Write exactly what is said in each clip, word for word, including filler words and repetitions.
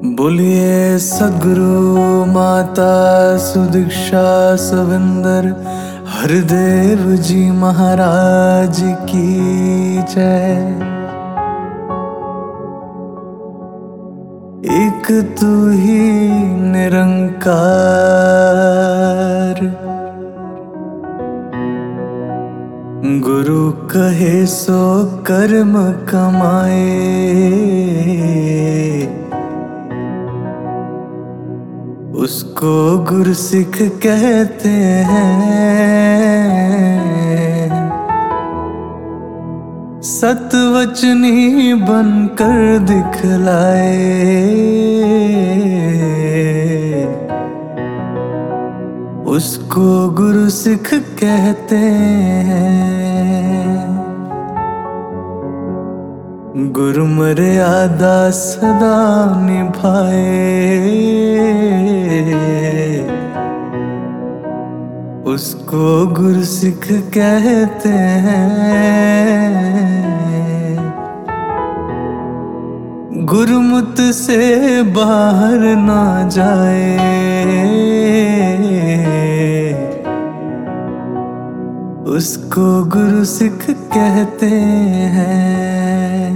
बोलिए सद्गुरु माता सुदीक्षा सविंदर हरदेव जी महाराज की जय। एक तू ही निरंकार, गुरु कहे सो कर्म कमाए। उसको गुरु सिख कहते हैं, सतवचनी बनकर दिखलाए। उसको गुरु सिख कहते हैं। गुरु मर्यादा सदा निभाए, उसको गुरु सिख कहते हैं। गुरुमुत से बाहर ना जाए, उसको गुरु सिख कहते हैं।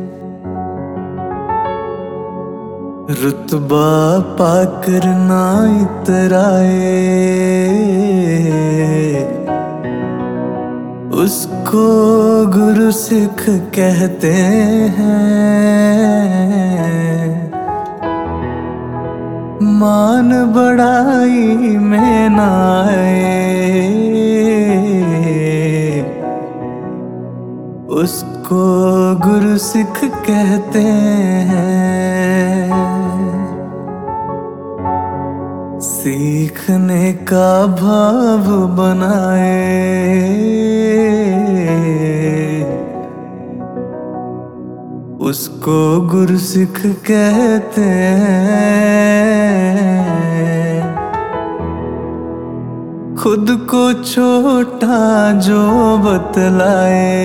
रुतबा पाकर ना इतराए, उसको गुरु सिख कहते हैं। मान बढ़ाई में ना आए, उसको गुरु सिख कहते हैं। सीखने का भाव बनाए, उसको गुरु सिख कहते हैं। खुद को छोटा जो बतलाए,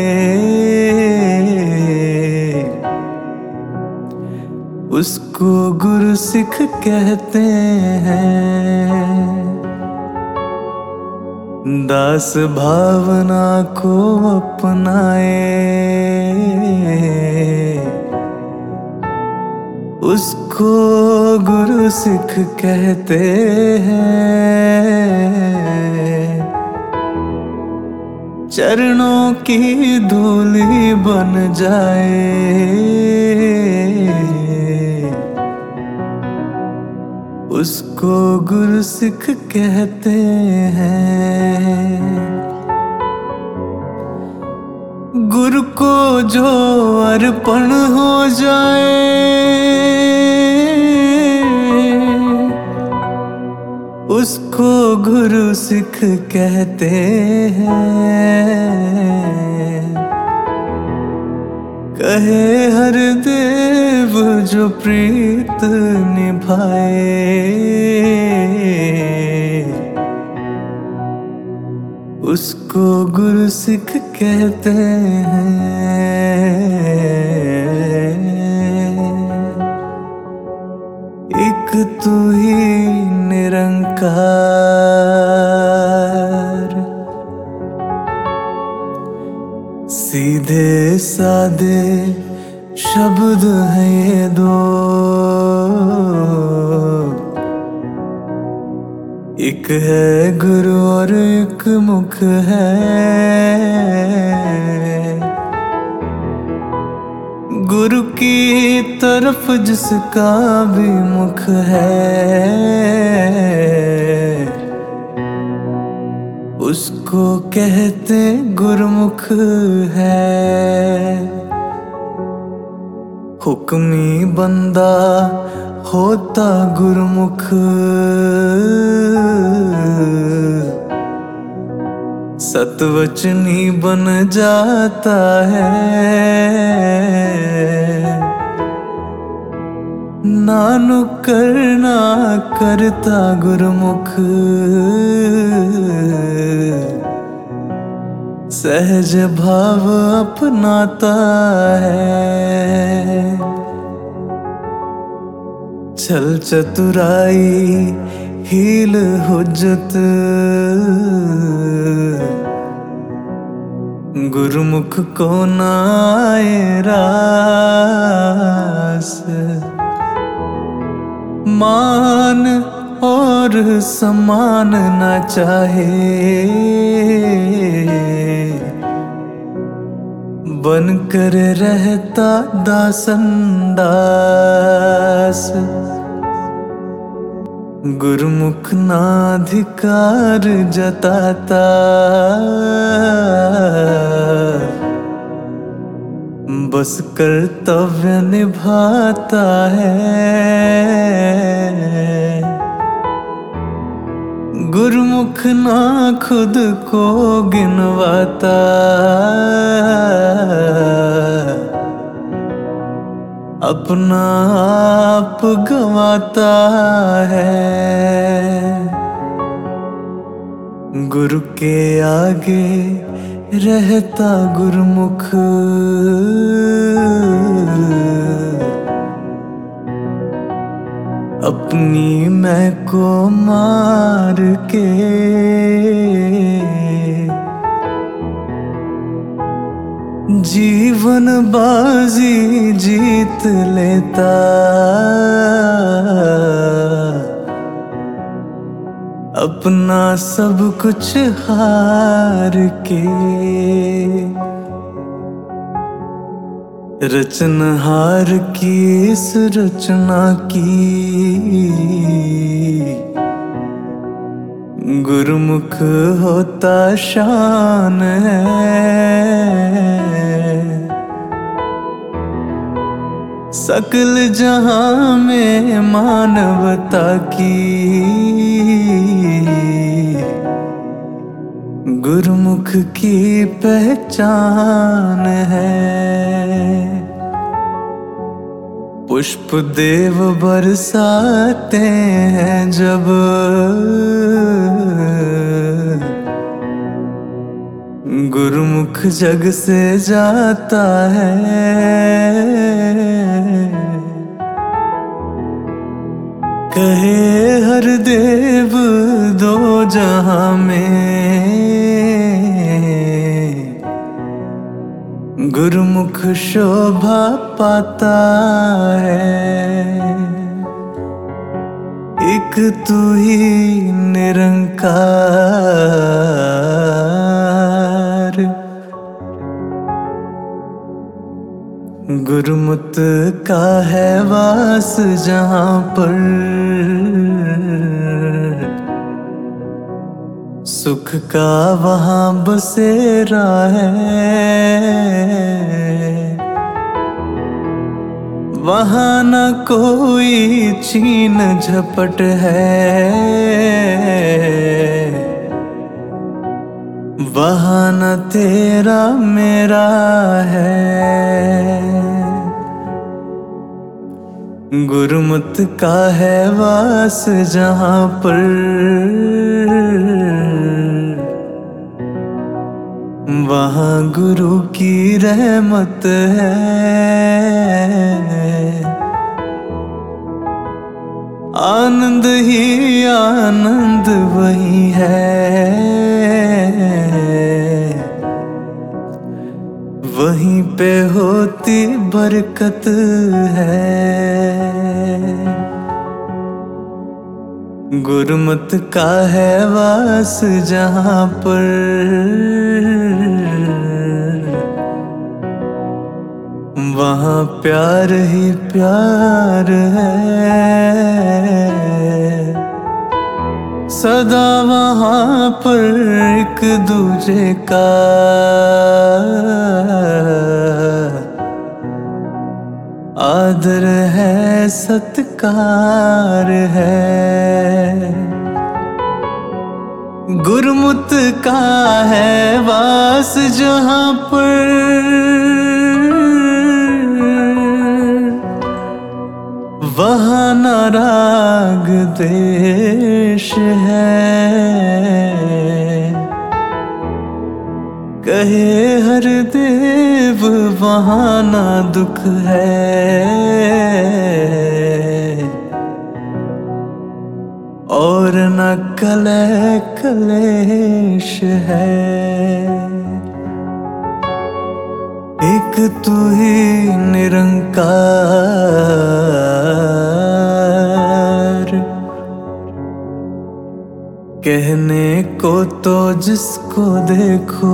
उसको गुरु सिख कहते हैं। दास भावना को अपनाए, उसको गुरु सिख कहते हैं। चरणों की धूली बन जाए, उसको गुरु सिख कहते हैं। गुरु को जो अर्पण हो जाए, उसको गुरु सिख कहते हैं। कहे हर देव जो प्रीत निभाए, उसको गुरु सिख कहते हैं। एक तू ही निरंकार, सीधे साधे शब्द हैं ये दो। एक है गुरु और एक मुख है, गुरु की तरफ जिसका भी मुख है, उसको कहते गुरुमुख है। हुक्मी बंदा होता गुरुमुख, सतवचनी बन जाता है। नानुकर ना करता गुरुमुख, सहज भाव अपनाता है। छल चतुराई हील हुज्जत गुरुमुख को नाए रास। मान और समान न चाहे बन कर रहता दासन दास। गुरुमुख नाधिकार जताता बस कर्तव्य निभाता है। गुरुमुख ना खुद को गिनवाता अपना आप गवाता है। गुरु के आगे रहता गुरुमुख अपनी मैं को मार के। जीवन बाजी जीत लेता अपना सब कुछ हार के। रचनहार की इस रचना की गुरुमुख होता शान है। सकल जहां में मानवता की गुरुमुख की पहचान है। पुष्प देव बरसाते हैं जब गुरुमुख जग से जाता है। कहे हर देव दो जहां में गुरुमुख शोभा पाता है। एक तू ही निरंकार गुरुमुख का है वास जहां पर सुख का वहां बसेरा है। वहां न कोई छीन झपट है वहां न तेरा मेरा है। गुरुमुख का है वास जहां पर वहां गुरु की रहमत है। आनंद ही आनंद वही है वहीं पे होती बरकत है। गुरुमुख का है वास जहां पर वहां प्यार ही प्यार है। सदा वहां पर एक दूजे का आदर है सत्कार है। गुरुमुख का है वास जहां पर वहां न राग द्वेष है। कहे हर देव वहां न दुख है और न कले कलेश है। एक तू ही निरंकार, कहने को तो जिसको देखो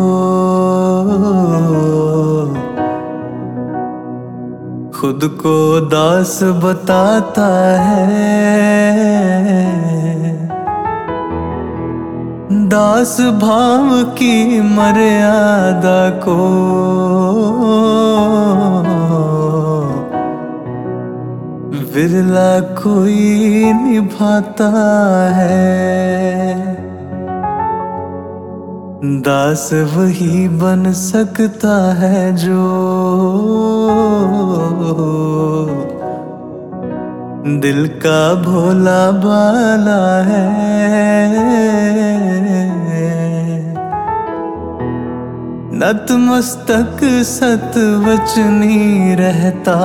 खुद को दास बताता है। दास भाव की मर्यादा को विरला कोई निभाता है। दास वही बन सकता है जो दिल का भोला बाला है। नतमस्तक सतवचनी रहता,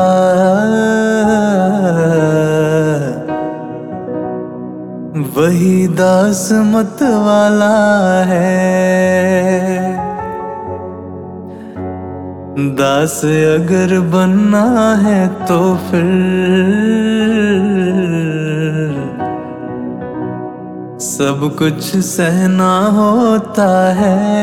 वही दास मत वाला है। दास अगर बनना है तो फिर सब कुछ सहना होता है।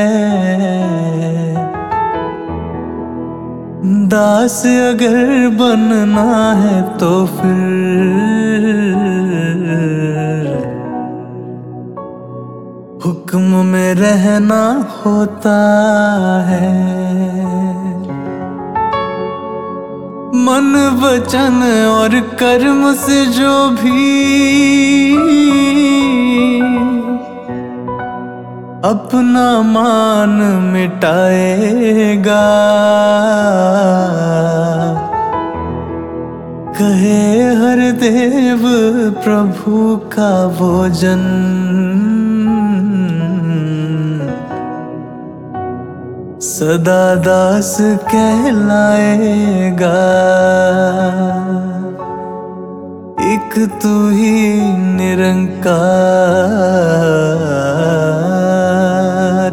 दास अगर बनना है तो फिर हुक्म में रहना होता है। मन वचन और कर्म से जो भी अपना मान मिटाएगा, कहे हर देव प्रभु का भोजन सदा दास कहलाएगा। एक तू ही निरंकार,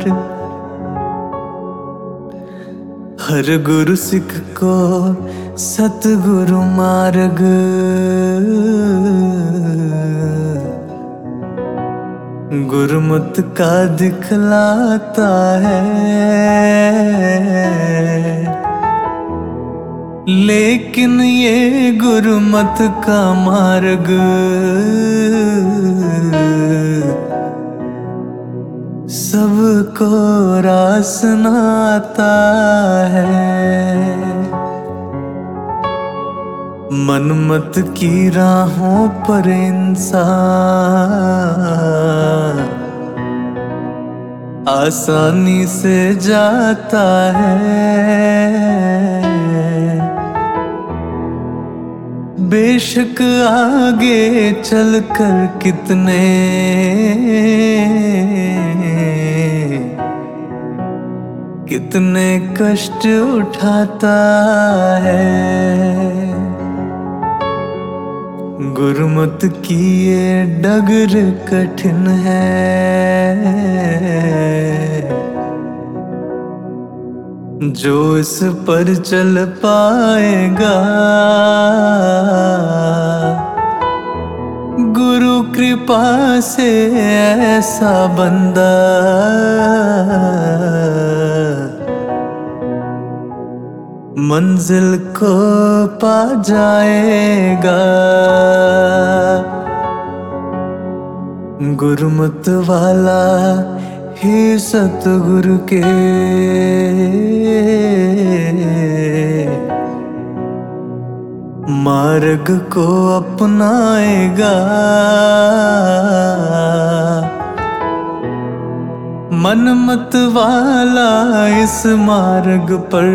हर गुरु सिख को सतगुरु मार्ग, गुरुमत का दिखलाता है। लेकिन ये गुरुमत का मार्ग सबको रास नाता है। मनमत की राहों पर इंसान आसानी से जाता है। बेशक आगे चलकर कितने कितने कष्ट उठाता है। गुरुमत की ये डगर कठिन है, जो इस पर चल पाएगा गुरु कृपा से ऐसा बंदा मंजिल को पा जाएगा। गुरुमत वाला ही सतगुरु के मार्ग को अपनाएगा। मनमत वाला इस मार्ग पर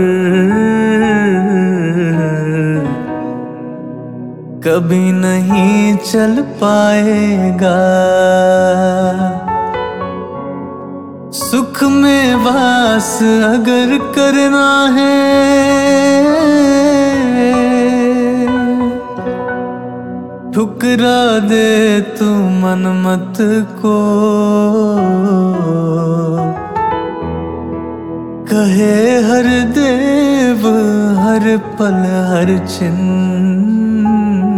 कभी नहीं चल पाएगा। सुख में वास अगर करना है ठुकरा दे तू मनमत को, कहे हर देव हर पल हर छिन्न,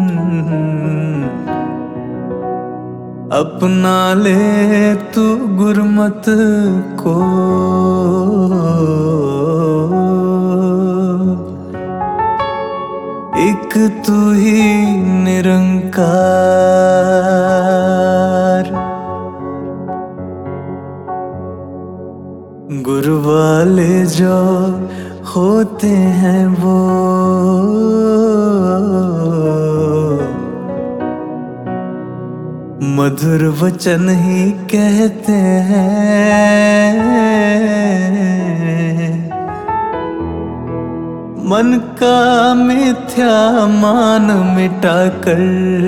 अपना ले तू गुरमत को। एक तू ही निरंकार, गुरु वाले जो होते हैं वो मधुर वचन ही कहते हैं। मन का मिथ्या मान मिटाकर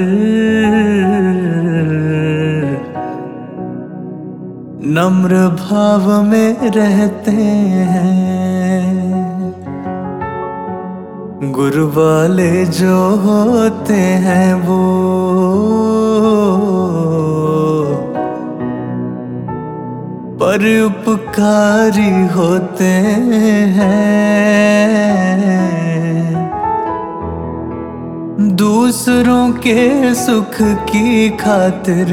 नम्र भाव में रहते हैं। गुरु वाले जो होते हैं वो परोपकारी होते हैं। दूसरों के सुख की खातिर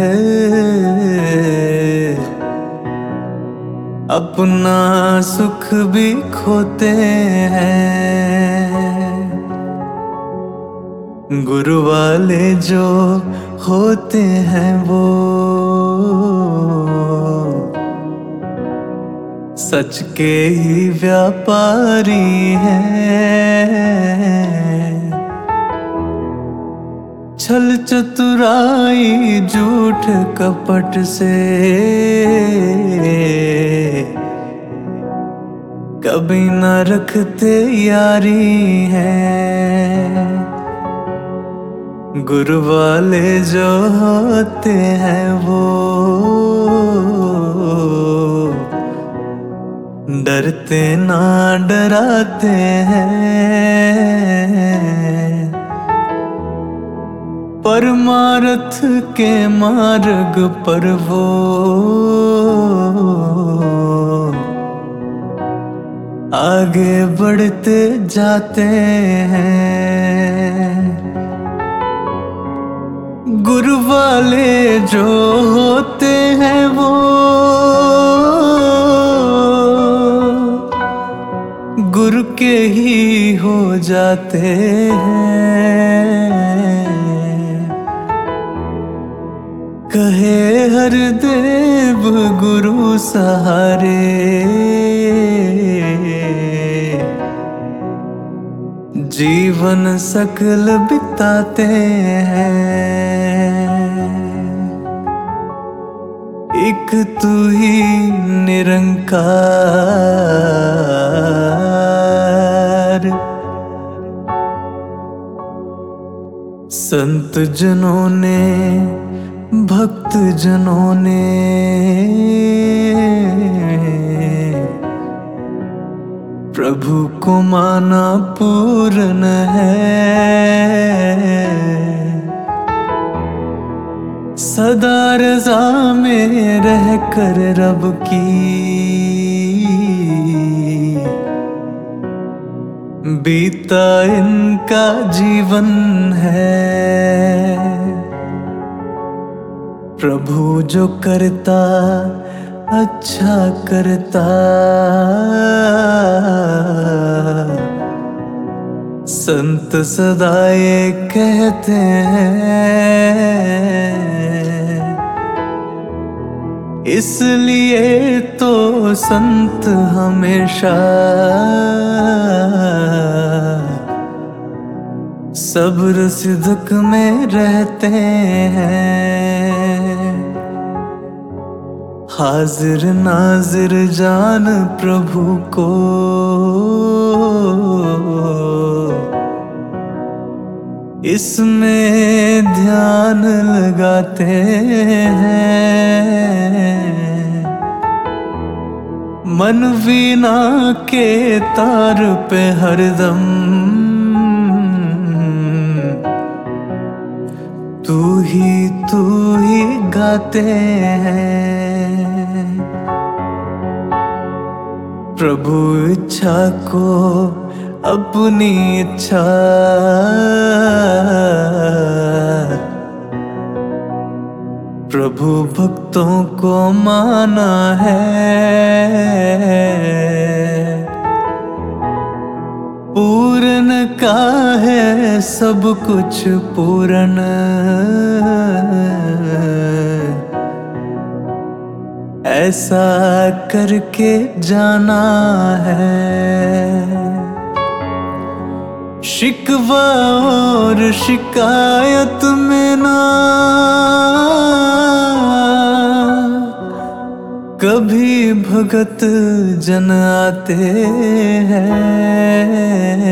अपना सुख भी खोते हैं। गुरु वाले जो होते हैं वो सच के ही व्यापारी हैं। छल चतुराई झूठ कपट से कभी न रखते यारी हैं। गुरु वाले जो होते हैं वो डरते ना डराते हैं। परमार्थ के मार्ग पर वो आगे बढ़ते जाते हैं। गुरु वाले जो होते हैं वो गुरु के ही हो जाते हैं। कहे हर देव गुरु सहारे जीवन सकल बिताते हैं। एक तू ही निरंकार, संत जनों ने भक्त जनों ने प्रभु को माना पूर्ण है। सदा रज़ा में रह कर रब की बीता इनका जीवन है। प्रभु जो करता अच्छा करता, संत सदा ये कहते हैं। इसलिए तो संत हमेशा सब्र सिद्क में रहते हैं। हाजिर नाजिर जान प्रभु को इसमें ध्यान लगाते हैं। मन वीणा के तार पे हरदम तू ही तू ही गाते हैं। प्रभु इच्छा को अपनी इच्छा प्रभु भक्तों को माना है। पूर्ण का है सब कुछ पूर्ण, ऐसा करके जाना है। शिकवा और शिकायत में ना कभी भगत जन आते हैं।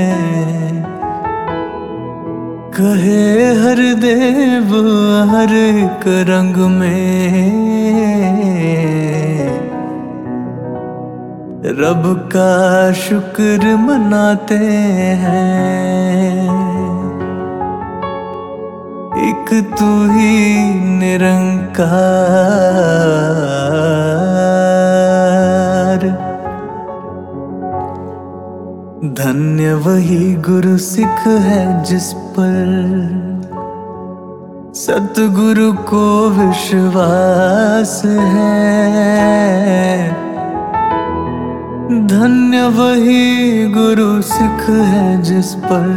कहे हर देव हर एक रंग में रब का शुक्र मनाते हैं। एक तू ही निरंकार, धन्य वही गुरु सिख है जिस पर सतगुरु को विश्वास है। धन्य वही गुरु सिख है जिस पर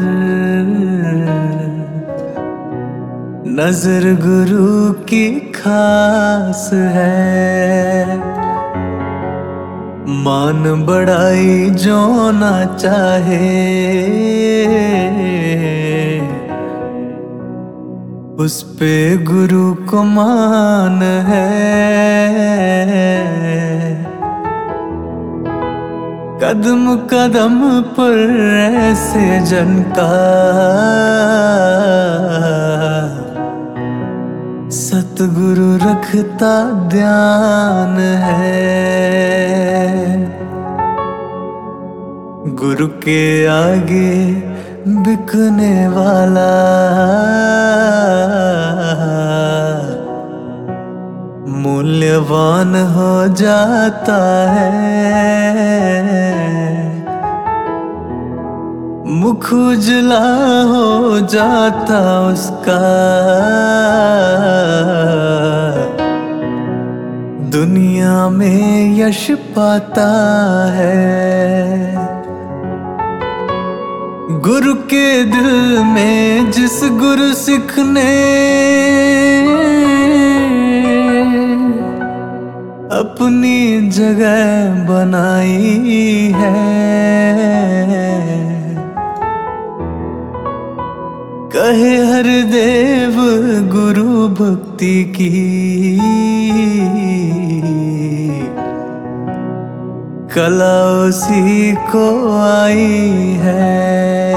नजर गुरु की खास है। मान बढ़ाई जो ना चाहे उस पे गुरु को मान है। कदम कदम पर ऐसे जन का सतगुरु रखता ध्यान है। गुरु के आगे बिकने वाला मूल्यवान हो जाता है। मुख उजला हो जाता उसका, दुनिया में यश पाता है। गुरु के दिल में जिस गुरु सिख ने अपनी जगह बनाई है। कहे हर देव गुरु भक्ति की कला उसी को आई है।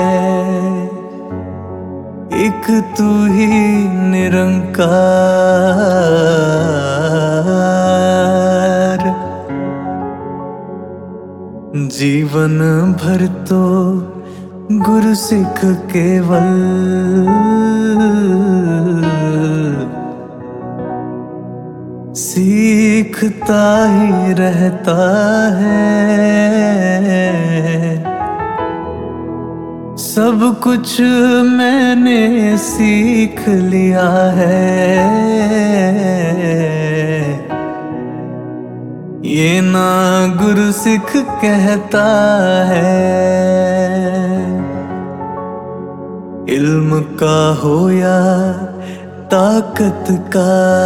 एक तू ही निरंकार, जीवन भर तो गुरु सिख केवल सीखता ही रहता है। सब कुछ मैंने सीख लिया है, ये ना गुरु सिख कहता है। इल्म का हो या ताकत का,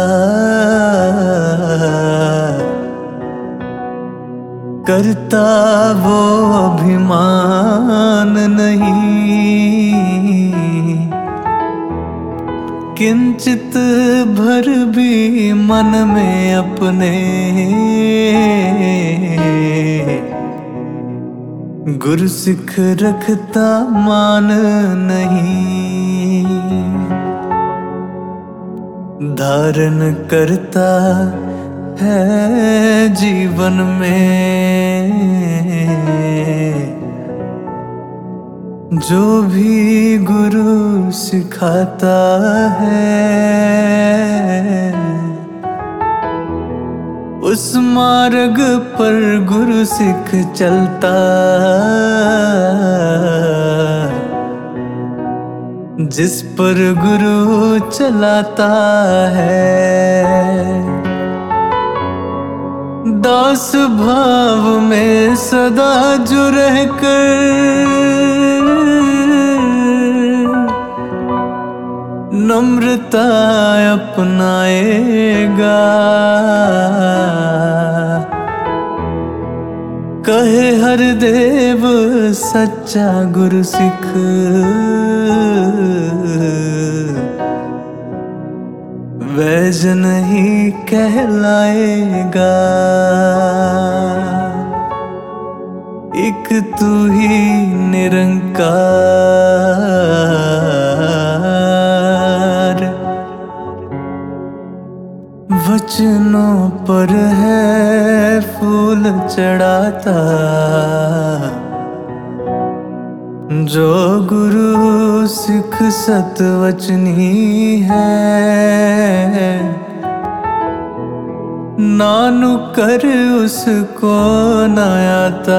करता वो अभिमान नहीं। किंचित भर भी मन में अपने गुरु सिख रखता मान नहीं। धारण करता है जीवन में जो भी गुरु सिखाता है उस मार्ग पर गुरु सिख चलता, जिस पर गुरु चलाता है। दास भाव में सदा जो रहकर नम्रता अपनाएगा, कहे हर देव सच्चा गुरु सिख, वैज नहीं कहलाएगा। एक तू ही निरंकार, वचनों पर है फूल चढ़ाता, जो गुरु सिख सतवचनी है। नानु कर उसको न आता,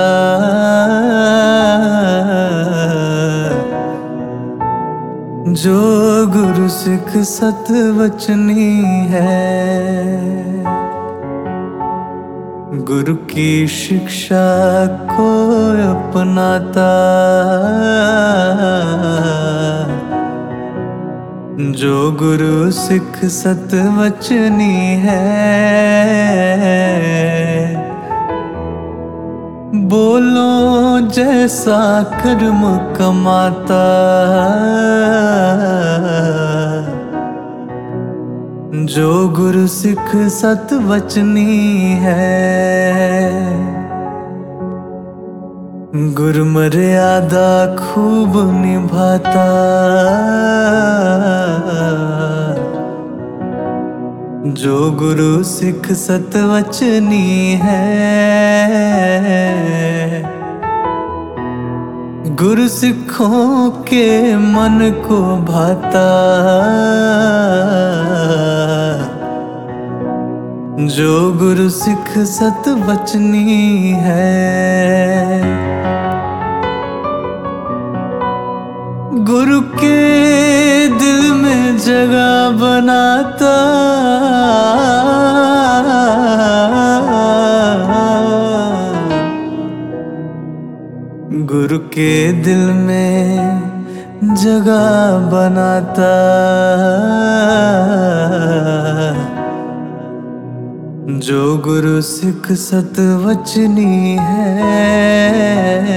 जो गुरु सिख सतवचनी है। गुरु की शिक्षा को अपनाता, जो गुरु सिख सतवचनी है। बोलो जैसा कर्म कमाता, जो गुरु सिख सतवचनी है। गुरु मर्यादा खूब निभाता, जो गुरु सिख सतवचनी है। गुरु सिखों के मन को भाता, जो गुरु सिख सतवचनी है। गुरु के दिल में जगह बनाता, गुरु के दिल में जगह बनाता, जो गुरु सिख सतवचनी है।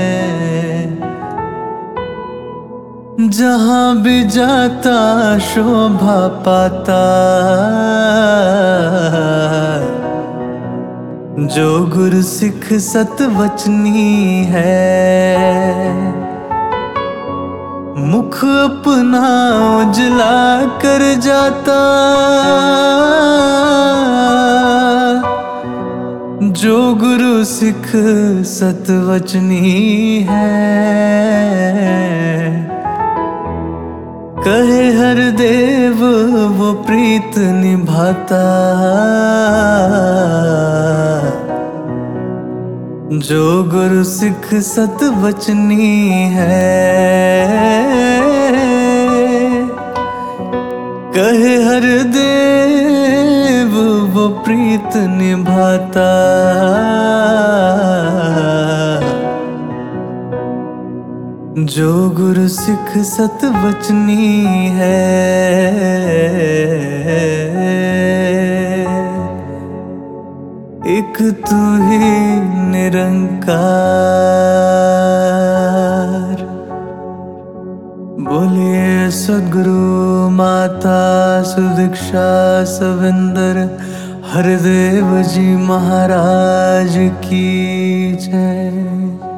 जहाँ भी जाता शोभा पाता, जो गुरु सिख सतवचनी है। मुख अपना उजला कर जाता, जो गुरु सिख सतवचनी है। कहे हर देव वो प्रीत निभाता, जो गुरु सिख सतवचनी है। कहे हर देव वो प्रीत निभाता, जो गुरु सिख सतवचनी है। एक तू ही निरंकार, बोलिए सद्गुरु माता सुदीक्षा सविंदर हरदेव जी महाराज की जय।